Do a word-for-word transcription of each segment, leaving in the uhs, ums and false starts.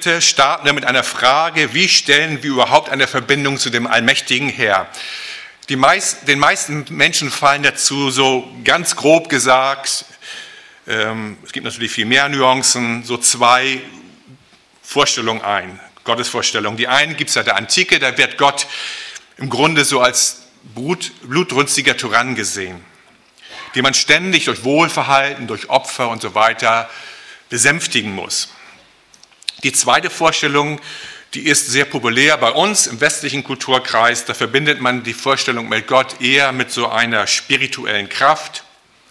Starten wir mit einer Frage: Wie stellen wir überhaupt eine Verbindung zu dem Allmächtigen her? Die meisten, den meisten Menschen fallen dazu so ganz grob gesagt, ähm, es gibt natürlich viel mehr Nuancen, so zwei Vorstellungen ein, Gottesvorstellungen. Die einen gibt es seit der Antike, da wird Gott im Grunde so als Blut, blutrünstiger Tyrann gesehen, den man ständig durch Wohlverhalten, durch Opfer und so weiter besänftigen muss. Die zweite Vorstellung, die ist sehr populär bei uns im westlichen Kulturkreis. Da verbindet man die Vorstellung mit Gott eher mit so einer spirituellen Kraft,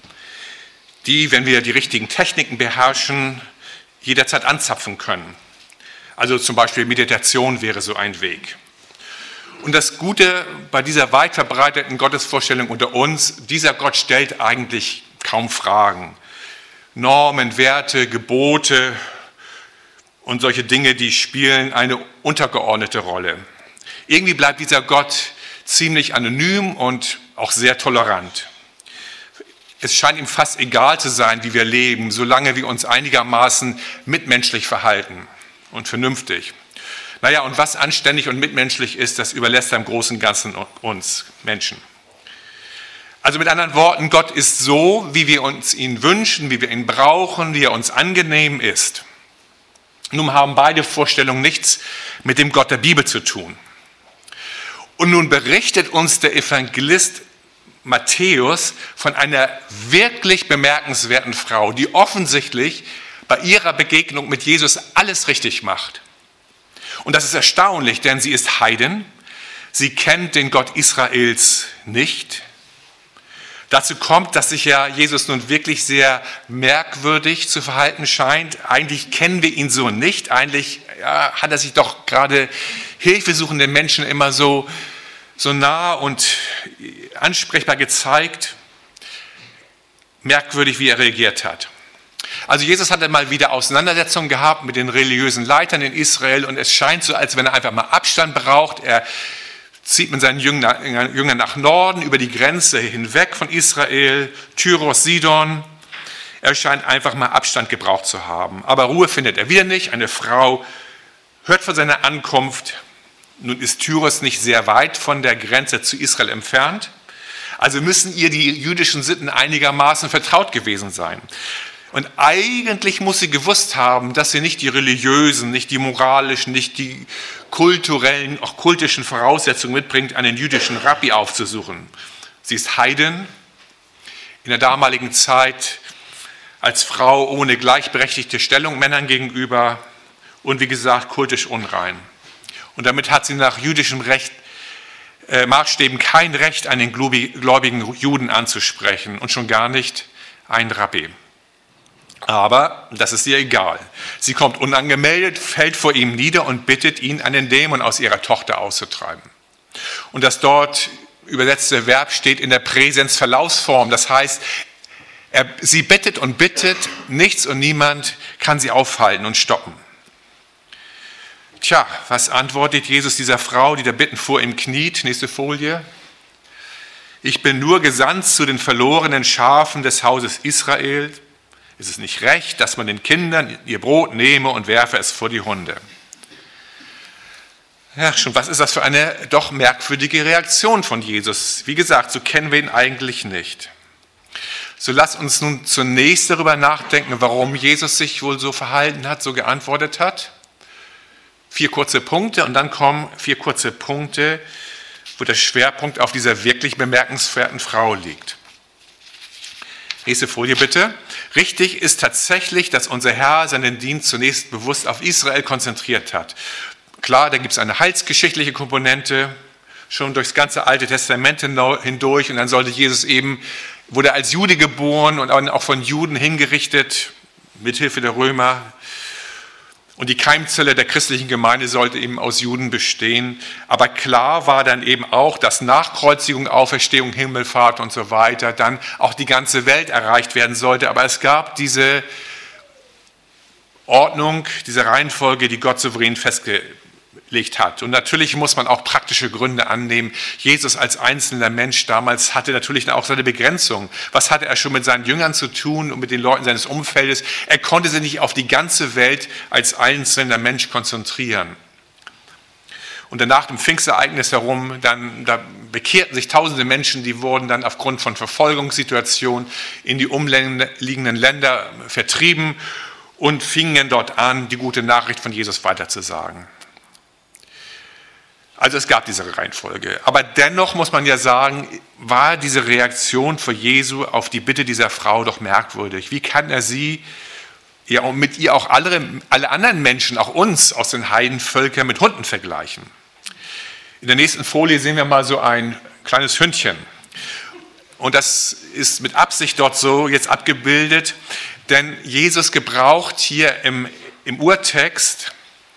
die, wenn wir die richtigen Techniken beherrschen, jederzeit anzapfen können. Also zum Beispiel Meditation wäre so ein Weg. Und das Gute bei dieser weit verbreiteten Gottesvorstellung unter uns: Dieser Gott stellt eigentlich kaum Fragen. Normen, Werte, Gebote und solche Dinge, die spielen eine untergeordnete Rolle. Irgendwie bleibt dieser Gott ziemlich anonym und auch sehr tolerant. Es scheint ihm fast egal zu sein, wie wir leben, solange wir uns einigermaßen mitmenschlich verhalten und vernünftig. Naja, und was anständig und mitmenschlich ist, das überlässt er im Großen und Ganzen uns Menschen. Also mit anderen Worten, Gott ist so, wie wir uns ihn wünschen, wie wir ihn brauchen, wie er uns angenehm ist. Nun haben beide Vorstellungen nichts mit dem Gott der Bibel zu tun. Und nun berichtet uns der Evangelist Matthäus von einer wirklich bemerkenswerten Frau, die offensichtlich bei ihrer Begegnung mit Jesus alles richtig macht. Und das ist erstaunlich, denn sie ist Heidin, sie kennt den Gott Israels nicht. Dazu kommt, dass sich ja Jesus nun wirklich sehr merkwürdig zu verhalten scheint. Eigentlich kennen wir ihn so nicht. Eigentlich ja, hat er sich doch gerade hilfesuchenden Menschen immer so, so nah und ansprechbar gezeigt. Merkwürdig, wie er reagiert hat. Also Jesus hatte mal wieder Auseinandersetzungen gehabt mit den religiösen Leitern in Israel und es scheint so, als wenn er einfach mal Abstand braucht. Er zieht mit seinen Jüngern nach Norden über die Grenze hinweg von Israel, Tyros, Sidon. Er scheint einfach mal Abstand gebraucht zu haben. Aber Ruhe findet er wieder nicht. Eine Frau hört von seiner Ankunft. Nun ist Tyros nicht sehr weit von der Grenze zu Israel entfernt. Also müssen ihr die jüdischen Sitten einigermaßen vertraut gewesen sein. Und eigentlich muss sie gewusst haben, dass sie nicht die religiösen, nicht die moralischen, nicht die kulturellen, auch kultischen Voraussetzungen mitbringt, einen jüdischen Rabbi aufzusuchen. Sie ist Heidin, in der damaligen Zeit als Frau ohne gleichberechtigte Stellung Männern gegenüber und wie gesagt kultisch unrein. Und damit hat sie nach jüdischem Recht, äh, Maßstäben kein Recht, einen gläubigen Juden anzusprechen und schon gar nicht einen Rabbi. Aber das ist ihr egal. Sie kommt unangemeldet, fällt vor ihm nieder und bittet ihn, einen Dämon aus ihrer Tochter auszutreiben. Und das dort übersetzte Verb steht in der Präsensverlaufsform. Das heißt, er, sie bittet und bittet, nichts und niemand kann sie aufhalten und stoppen. Tja, was antwortet Jesus dieser Frau, die da bitten vor ihm kniet? Nächste Folie. Ich bin nur gesandt zu den verlorenen Schafen des Hauses Israel. Ist es nicht recht, dass man den Kindern ihr Brot nehme und werfe es vor die Hunde? Ja, schon, was ist das für eine doch merkwürdige Reaktion von Jesus? Wie gesagt, so kennen wir ihn eigentlich nicht. So lasst uns nun zunächst darüber nachdenken, warum Jesus sich wohl so verhalten hat, so geantwortet hat. Vier kurze Punkte und dann kommen vier kurze Punkte, wo der Schwerpunkt auf dieser wirklich bemerkenswerten Frau liegt. Nächste Folie bitte. Richtig ist tatsächlich, dass unser Herr seinen Dienst zunächst bewusst auf Israel konzentriert hat. Klar, da gibt es eine heilsgeschichtliche Komponente, schon durchs ganze Alte Testament hindurch. Und dann sollte Jesus eben, wurde er als Jude geboren und auch von Juden hingerichtet, mithilfe der Römer. Und die Keimzelle der christlichen Gemeinde sollte eben aus Juden bestehen. Aber klar war dann eben auch, dass nach Kreuzigung, Auferstehung, Himmelfahrt und so weiter dann auch die ganze Welt erreicht werden sollte. Aber es gab diese Ordnung, diese Reihenfolge, die Gott souverän festge- hat. Und natürlich muss man auch praktische Gründe annehmen. Jesus als einzelner Mensch damals hatte natürlich auch seine Begrenzung. Was hatte er schon mit seinen Jüngern zu tun und mit den Leuten seines Umfeldes? Er konnte sich nicht auf die ganze Welt als einzelner Mensch konzentrieren. Und danach dem Pfingstereignis herum, dann, da bekehrten sich tausende Menschen, die wurden dann aufgrund von Verfolgungssituationen in die umliegenden Länder vertrieben und fingen dort an, die gute Nachricht von Jesus weiterzusagen. Also es gab diese Reihenfolge. Aber dennoch muss man ja sagen, war diese Reaktion von Jesu auf die Bitte dieser Frau doch merkwürdig. Wie kann er sie, ja, und mit ihr auch alle, alle anderen Menschen, auch uns aus den Heidenvölkern mit Hunden vergleichen? In der nächsten Folie sehen wir mal so ein kleines Hündchen. Und das ist mit Absicht dort so jetzt abgebildet, denn Jesus gebraucht hier im, im Urtext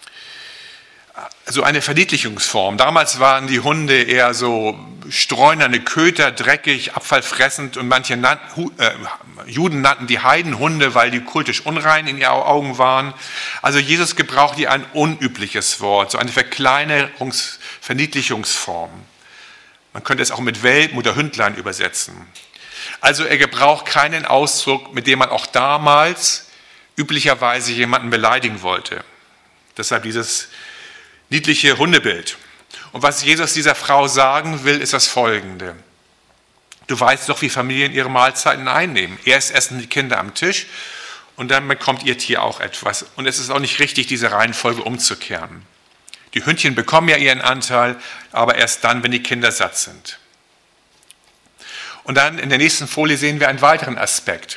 so eine Verniedlichungsform. Damals waren die Hunde eher so streunernde Köter, dreckig, abfallfressend und manche nannten, äh, Juden nannten die Heidenhunde, weil die kultisch unrein in ihren Augen waren. Also Jesus gebraucht hier ein unübliches Wort, so eine Verkleinerungs-, Verniedlichungsform. Man könnte es auch mit Welpen oder Hündlein übersetzen. Also er gebraucht keinen Ausdruck, mit dem man auch damals üblicherweise jemanden beleidigen wollte. Deshalb dieses niedliche Hundebild. Und was Jesus dieser Frau sagen will, ist das Folgende. Du weißt doch, wie Familien ihre Mahlzeiten einnehmen. Erst essen die Kinder am Tisch und dann bekommt ihr Tier auch etwas. Und es ist auch nicht richtig, diese Reihenfolge umzukehren. Die Hündchen bekommen ja ihren Anteil, aber erst dann, wenn die Kinder satt sind. Und dann in der nächsten Folie sehen wir einen weiteren Aspekt.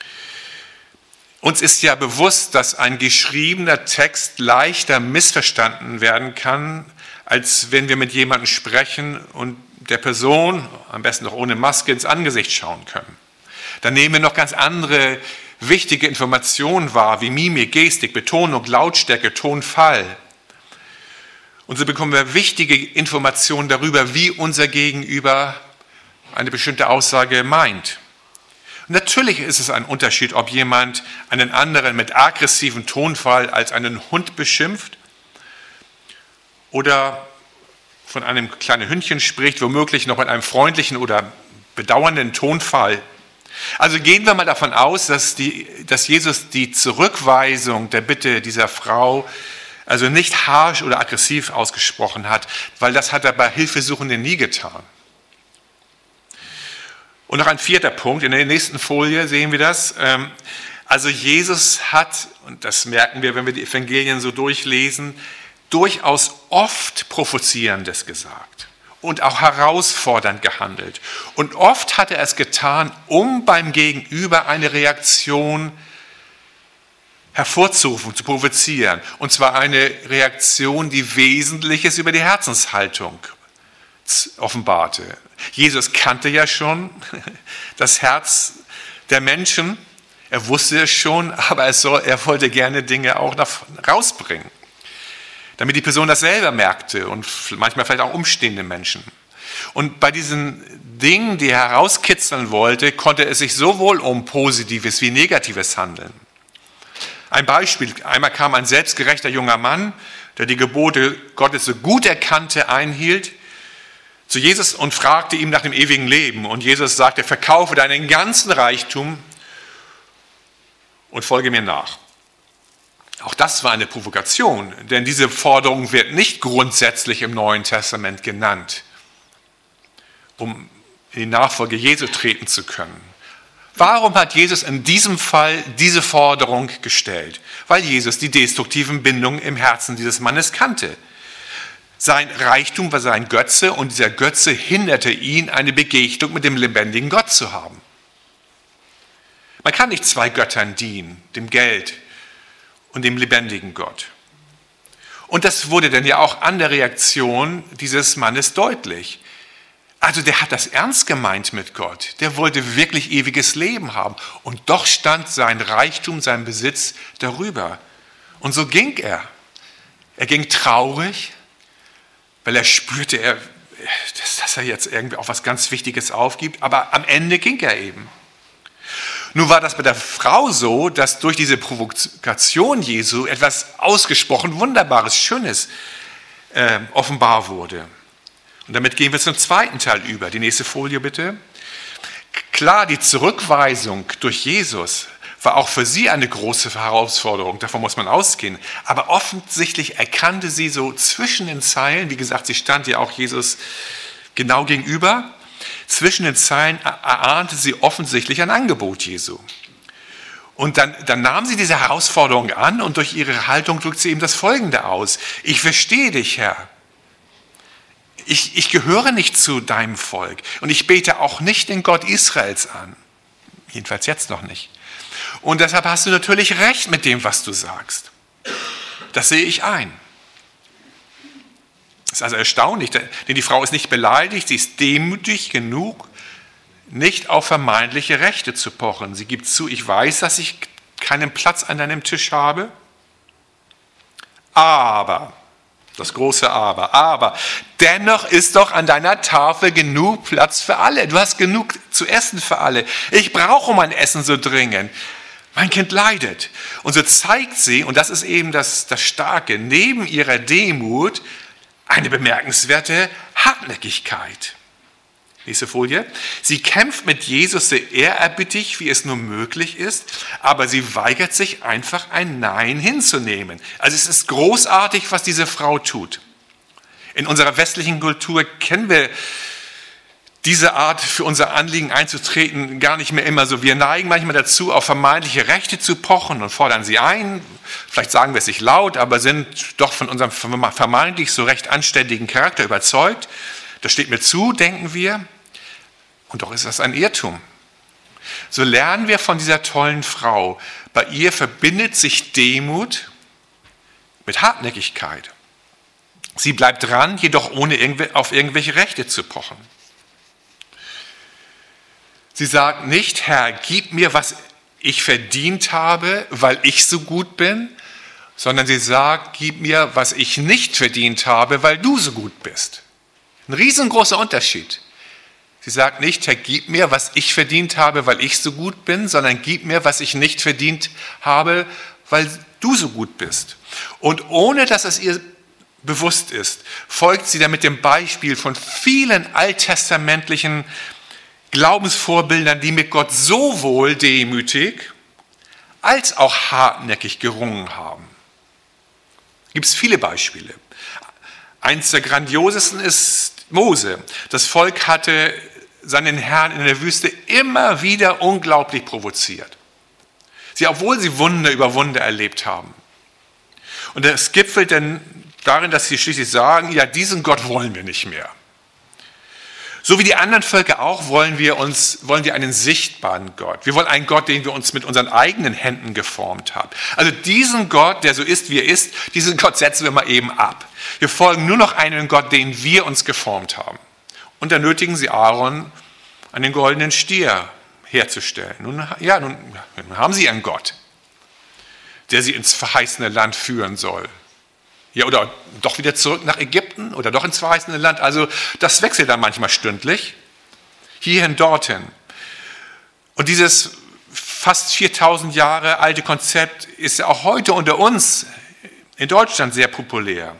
Uns ist ja bewusst, dass ein geschriebener Text leichter missverstanden werden kann, als wenn wir mit jemandem sprechen und der Person, am besten noch ohne Maske, ins Angesicht schauen können. Dann nehmen wir noch ganz andere wichtige Informationen wahr, wie Mimik, Gestik, Betonung, Lautstärke, Tonfall. Und so bekommen wir wichtige Informationen darüber, wie unser Gegenüber eine bestimmte Aussage meint. Natürlich ist es ein Unterschied, ob jemand einen anderen mit aggressivem Tonfall als einen Hund beschimpft oder von einem kleinen Hündchen spricht, womöglich noch mit einem freundlichen oder bedauernden Tonfall. Also gehen wir mal davon aus, dass, die, dass Jesus die Zurückweisung der Bitte dieser Frau also nicht harsch oder aggressiv ausgesprochen hat, weil das hat er bei Hilfesuchenden nie getan. Und noch ein vierter Punkt, in der nächsten Folie sehen wir das. Also Jesus hat, und das merken wir, wenn wir die Evangelien so durchlesen, durchaus oft Provozierendes gesagt und auch herausfordernd gehandelt. Und oft hat er es getan, um beim Gegenüber eine Reaktion hervorzurufen, zu provozieren. Und zwar eine Reaktion, die Wesentliches über die Herzenshaltung offenbarte. Jesus kannte ja schon das Herz der Menschen, er wusste es schon, aber er, soll, er wollte gerne Dinge auch nach, rausbringen, damit die Person das selber merkte und manchmal vielleicht auch umstehende Menschen. Und bei diesen Dingen, die er herauskitzeln wollte, konnte es sich sowohl um Positives wie Negatives handeln. Ein Beispiel, einmal kam ein selbstgerechter junger Mann, der die Gebote Gottes so gut erkannte, einhielt, zu Jesus und fragte ihm nach dem ewigen Leben. Und Jesus sagte, verkaufe deinen ganzen Reichtum und folge mir nach. Auch das war eine Provokation, denn diese Forderung wird nicht grundsätzlich im Neuen Testament genannt, um in die Nachfolge Jesu treten zu können. Warum hat Jesus in diesem Fall diese Forderung gestellt? Weil Jesus die destruktiven Bindungen im Herzen dieses Mannes kannte. Sein Reichtum war sein Götze und dieser Götze hinderte ihn, eine Begegnung mit dem lebendigen Gott zu haben. Man kann nicht zwei Göttern dienen, dem Geld und dem lebendigen Gott. Und das wurde dann ja auch an der Reaktion dieses Mannes deutlich. Also der hat das ernst gemeint mit Gott. Der wollte wirklich ewiges Leben haben. Und doch stand sein Reichtum, sein Besitz darüber. Und so ging er. Er ging traurig, weil er spürte, er, dass er jetzt irgendwie auch was ganz Wichtiges aufgibt. Aber am Ende ging er eben. Nun war das bei der Frau so, dass durch diese Provokation Jesu etwas ausgesprochen Wunderbares, Schönes äh, offenbar wurde. Und damit gehen wir zum zweiten Teil über. Die nächste Folie bitte. Klar, die Zurückweisung durch Jesus war auch für sie eine große Herausforderung, davon muss man ausgehen. Aber offensichtlich erkannte sie so zwischen den Zeilen, wie gesagt, sie stand ja auch Jesus genau gegenüber, zwischen den Zeilen erahnte sie offensichtlich ein Angebot Jesu. Und dann, dann nahm sie diese Herausforderung an und durch ihre Haltung drückt sie eben das Folgende aus. Ich verstehe dich, Herr. Ich, ich gehöre nicht zu deinem Volk und ich bete auch nicht den Gott Israels an. Jedenfalls jetzt noch nicht. Und deshalb hast du natürlich recht mit dem, was du sagst. Das sehe ich ein. Das ist also erstaunlich, denn die Frau ist nicht beleidigt, sie ist demütig genug, nicht auf vermeintliche Rechte zu pochen. Sie gibt zu, ich weiß, dass ich keinen Platz an deinem Tisch habe, aber, das große Aber, aber dennoch ist doch an deiner Tafel genug Platz für alle. Du hast genug zu essen für alle. Ich brauche mein Essen so dringend. Mein Kind leidet. Und so zeigt sie, und das ist eben das, das Starke, neben ihrer Demut eine bemerkenswerte Hartnäckigkeit. Nächste Folie. Sie kämpft mit Jesus so ehrerbietig, wie es nur möglich ist, aber sie weigert sich einfach ein Nein hinzunehmen. Also es ist großartig, was diese Frau tut. In unserer westlichen Kultur kennen wir diese Art, für unser Anliegen einzutreten, gar nicht mehr immer so. Wir neigen manchmal dazu, auf vermeintliche Rechte zu pochen und fordern sie ein. Vielleicht sagen wir es nicht laut, aber sind doch von unserem vermeintlich so recht anständigen Charakter überzeugt. Das steht mir zu, denken wir. Und doch ist das ein Irrtum. So lernen wir von dieser tollen Frau. Bei ihr verbindet sich Demut mit Hartnäckigkeit. Sie bleibt dran, jedoch ohne auf irgendwelche Rechte zu pochen. Sie sagt nicht, Herr, gib mir, was ich verdient habe, weil ich so gut bin, sondern sie sagt, gib mir, was ich nicht verdient habe, weil du so gut bist. Ein riesengroßer Unterschied. Sie sagt nicht, Herr, gib mir, was ich verdient habe, weil ich so gut bin, sondern gib mir, was ich nicht verdient habe, weil du so gut bist. Und ohne, dass es ihr bewusst ist, folgt sie dann mit dem Beispiel von vielen alttestamentlichen Glaubensvorbildern, die mit Gott sowohl demütig als auch hartnäckig gerungen haben. Gibt es viele Beispiele. Eins der grandiosesten ist Mose. Das Volk hatte seinen Herrn in der Wüste immer wieder unglaublich provoziert. Sie, obwohl sie Wunder über Wunder erlebt haben. Und das gipfelt dann darin, dass sie schließlich sagen, ja, diesen Gott wollen wir nicht mehr. So wie die anderen Völker auch, wollen wir uns, wollen wir einen sichtbaren Gott. Wir wollen einen Gott, den wir uns mit unseren eigenen Händen geformt haben. Also diesen Gott, der so ist, wie er ist, diesen Gott setzen wir mal eben ab. Wir folgen nur noch einem Gott, den wir uns geformt haben. Und dann nötigen sie Aaron, einen goldenen Stier herzustellen. Nun, ja, nun, nun haben sie einen Gott, der sie ins verheißene Land führen soll. Ja, oder doch wieder zurück nach Ägypten oder doch ins verheißene Land. Also das wechselt dann manchmal stündlich, hierhin, dorthin. Und dieses fast viertausend Jahre alte Konzept ist ja auch heute unter uns in Deutschland sehr populär.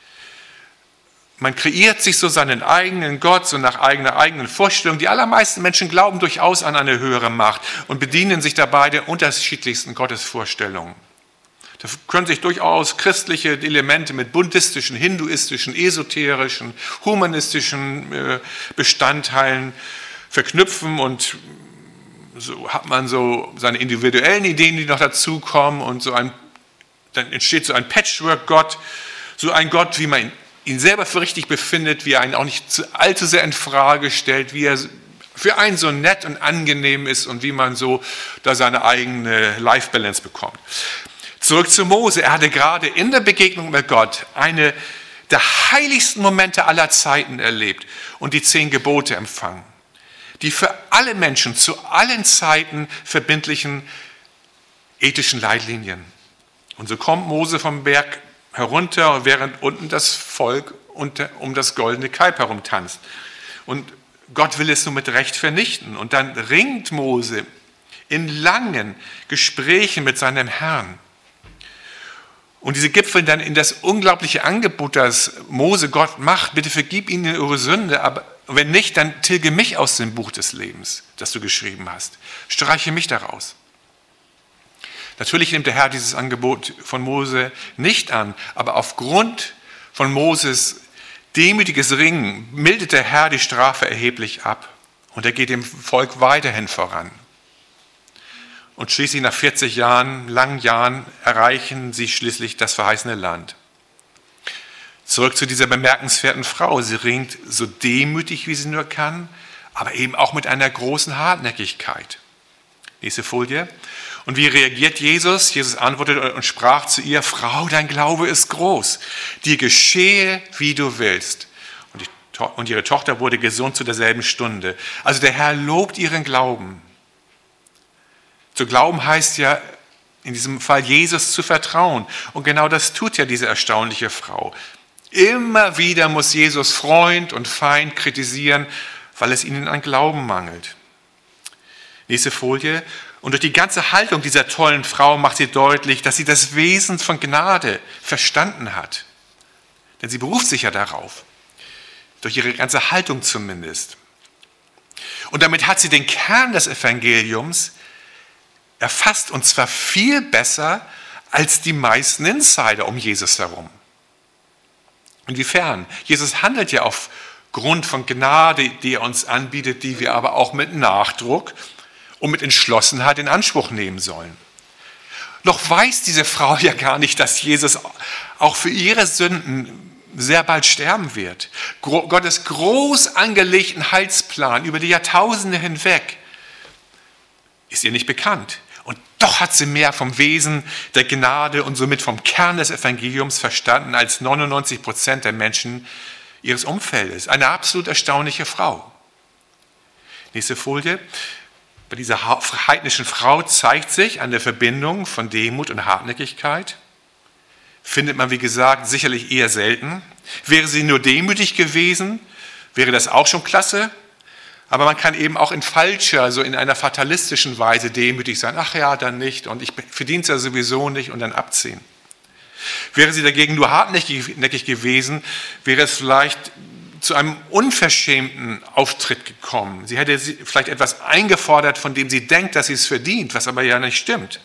Man kreiert sich so seinen eigenen Gott, so nach eigener eigenen Vorstellung. Die allermeisten Menschen glauben durchaus an eine höhere Macht und bedienen sich dabei der unterschiedlichsten Gottesvorstellungen. Da können sich durchaus christliche Elemente mit buddhistischen, hinduistischen, esoterischen, humanistischen Bestandteilen verknüpfen und so hat man so seine individuellen Ideen, die noch dazukommen und so ein, dann entsteht so ein Patchwork-Gott, so ein Gott, wie man ihn selber für richtig befindet, wie er einen auch nicht zu allzu sehr in Frage stellt, wie er für einen so nett und angenehm ist und wie man so da seine eigene Life-Balance bekommt. Zurück zu Mose. Er hatte gerade in der Begegnung mit Gott eine der heiligsten Momente aller Zeiten erlebt und die zehn Gebote empfangen, die für alle Menschen zu allen Zeiten verbindlichen ethischen Leitlinien. Und so kommt Mose vom Berg herunter, während unten das Volk um das goldene Kalb herumtanzt. Und Gott will es nur mit Recht vernichten. Und dann ringt Mose in langen Gesprächen mit seinem Herrn. Und diese gipfeln dann in das unglaubliche Angebot, das Mose Gott macht. Bitte vergib ihnen ihre Sünde, aber wenn nicht, dann tilge mich aus dem Buch des Lebens, das du geschrieben hast. Streiche mich daraus. Natürlich nimmt der Herr dieses Angebot von Mose nicht an, aber aufgrund von Moses demütiges Ringen mildert der Herr die Strafe erheblich ab und er geht dem Volk weiterhin voran. Und schließlich nach vierzig Jahren, langen Jahren, erreichen sie schließlich das verheißene Land. Zurück zu dieser bemerkenswerten Frau. Sie ringt so demütig, wie sie nur kann, aber eben auch mit einer großen Hartnäckigkeit. Nächste Folie. Und wie reagiert Jesus? Jesus antwortete und sprach zu ihr: Frau, dein Glaube ist groß. Dir geschehe, wie du willst. Und, die, und ihre Tochter wurde gesund zu derselben Stunde. Also der Herr lobt ihren Glauben. Zu glauben heißt ja, in diesem Fall Jesus zu vertrauen. Und genau das tut ja diese erstaunliche Frau. Immer wieder muss Jesus Freund und Feind kritisieren, weil es ihnen an Glauben mangelt. Nächste Folie. Und durch die ganze Haltung dieser tollen Frau macht sie deutlich, dass sie das Wesen von Gnade verstanden hat. Denn sie beruft sich ja darauf. Durch ihre ganze Haltung zumindest. Und damit hat sie den Kern des Evangeliums erfasst, und zwar viel besser als die meisten Insider um Jesus herum. Inwiefern? Jesus handelt ja aufgrund von Gnade, die er uns anbietet, die wir aber auch mit Nachdruck und mit Entschlossenheit in Anspruch nehmen sollen. Doch weiß diese Frau ja gar nicht, dass Jesus auch für ihre Sünden sehr bald sterben wird. Gottes groß angelegten Heilsplan über die Jahrtausende hinweg ist ihr nicht bekannt. Und doch hat sie mehr vom Wesen der Gnade und somit vom Kern des Evangeliums verstanden als neunundneunzig Prozent der Menschen ihres Umfeldes. Eine absolut erstaunliche Frau. Nächste Folie. Bei dieser heidnischen Frau zeigt sich an der Verbindung von Demut und Hartnäckigkeit. Findet man, wie gesagt, sicherlich eher selten. Wäre sie nur demütig gewesen, wäre das auch schon klasse. Aber man kann eben auch in falscher, also in einer fatalistischen Weise demütig sein. Ach ja, dann nicht und ich verdiene es ja sowieso nicht und dann abziehen. Wäre sie dagegen nur hartnäckig gewesen, wäre es vielleicht zu einem unverschämten Auftritt gekommen. Sie hätte vielleicht etwas eingefordert, von dem sie denkt, dass sie es verdient, was aber ja nicht stimmt.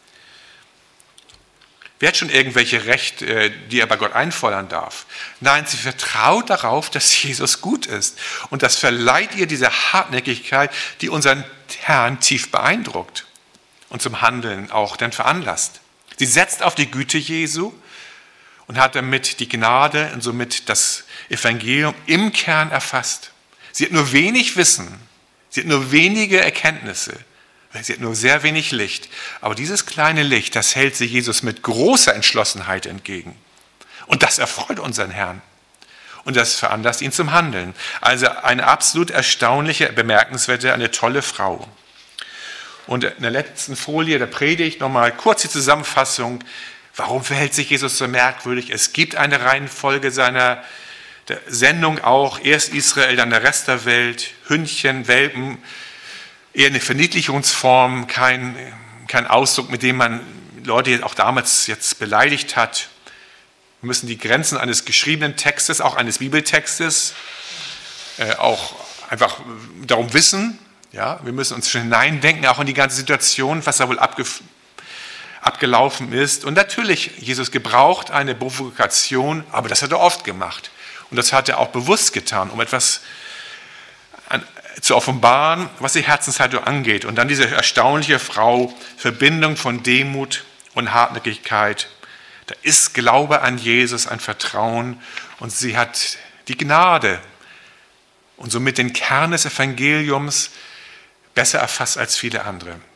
Wer hat schon irgendwelche Rechte, die er bei Gott einfordern darf? Nein, sie vertraut darauf, dass Jesus gut ist. Und das verleiht ihr diese Hartnäckigkeit, die unseren Herrn tief beeindruckt und zum Handeln auch dann veranlasst. Sie setzt auf die Güte Jesu und hat damit die Gnade und somit das Evangelium im Kern erfasst. Sie hat nur wenig Wissen, sie hat nur wenige Erkenntnisse. Sie hat nur sehr wenig Licht, aber dieses kleine Licht, das hält sie Jesus mit großer Entschlossenheit entgegen. Und das erfreut unseren Herrn. Und das veranlasst ihn zum Handeln. Also eine absolut erstaunliche, bemerkenswerte, eine tolle Frau. Und in der letzten Folie der Predigt nochmal kurz die Zusammenfassung. Warum verhält sich Jesus so merkwürdig? Es gibt eine Reihenfolge seiner der Sendung auch. Erst Israel, dann der Rest der Welt, Hündchen, Welpen. Eher eine Verniedlichungsform, kein, kein Ausdruck, mit dem man Leute auch damals jetzt beleidigt hat. Wir müssen die Grenzen eines geschriebenen Textes, auch eines Bibeltextes, äh, auch einfach darum wissen. Ja, wir müssen uns schon hineindenken, auch in die ganze Situation, was da wohl abge, abgelaufen ist. Und natürlich, Jesus gebraucht eine Provokation, aber das hat er oft gemacht. Und das hat er auch bewusst getan, um etwas an, zu offenbaren, was die Herzenshaltung angeht. Und dann diese erstaunliche Frau, Verbindung von Demut und Hartnäckigkeit. Da ist Glaube an Jesus, ein Vertrauen und sie hat die Gnade und somit den Kern des Evangeliums besser erfasst als viele andere.